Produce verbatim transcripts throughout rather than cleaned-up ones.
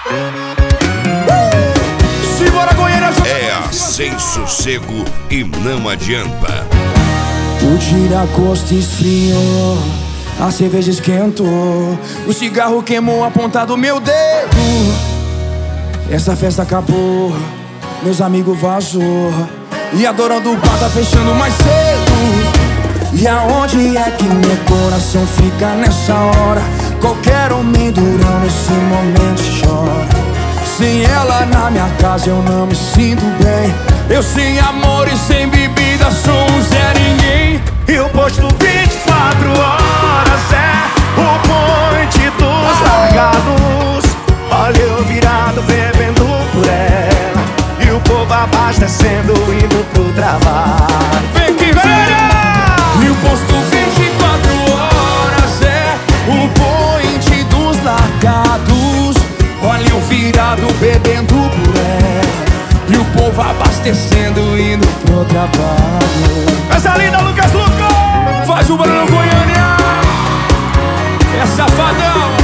Simbora, Goiânia! É a Sem Sossego e não adianta. O tira-gosto esfriou, a cerveja esquentou, o cigarro queimou a ponta do meu dedo. Essa festa acabou, meus amigos vazou, e a dona do bar tá fechando mais cedo. E aonde é que meu coração fica nessa hora? Qualquer homem durão nesse momento chora. Sem ela na minha casa eu não me sinto bem. Eu sem amor e sem bebida sou um Zé Ninguém. E o posto vinte e quatro horas é o ponte dos largados. Olha eu virado bebendo por ela, e o povo abastecendo indo pro trabalho. Vem que vem! E o posto vinte e quatro horas é o point dos largados. Olha eu virado bebendo por ela, e o povo abastecendo indo pro trabalho. Essa linda, Lucas Lucas! Faz o barulho, Goiânia! É safadão!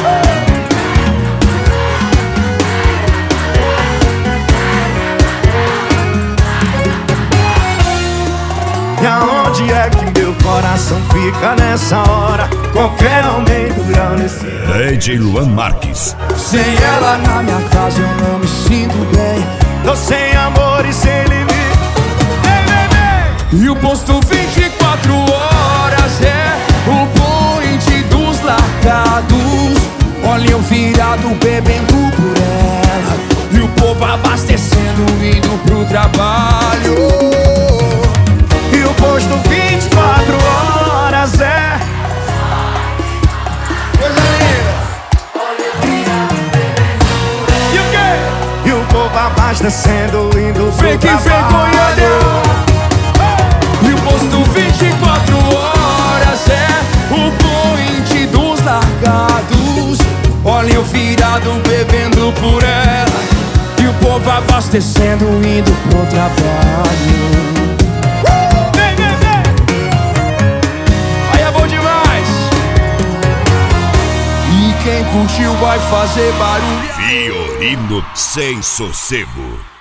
E aonde é que meu coração fica nessa hora? Qualquer homem durão nesse... D J Luan Marques. Sem ela na minha casa eu não me sinto bem. Tô sem amor e sem limite. Ei, bebê! E o posto vinte e quatro horas é o point dos largados. Olha eu virado bebendo por ela, e o povo abastecendo indo pro trabalho. E o posto vinte e quatro horas é... Coisa linda! E o quê? E o povo abastecendo indo pro Vem que vem, trabalho. Goiânia! E o posto vinte e quatro horas é o point dos largados. Olha eu virado bebendo por ela, e o povo abastecendo indo pro trabalho. Vem, vem, vem! Aí é bom demais! E quem curtiu vai fazer barulho. Fiorino Sem Sossego.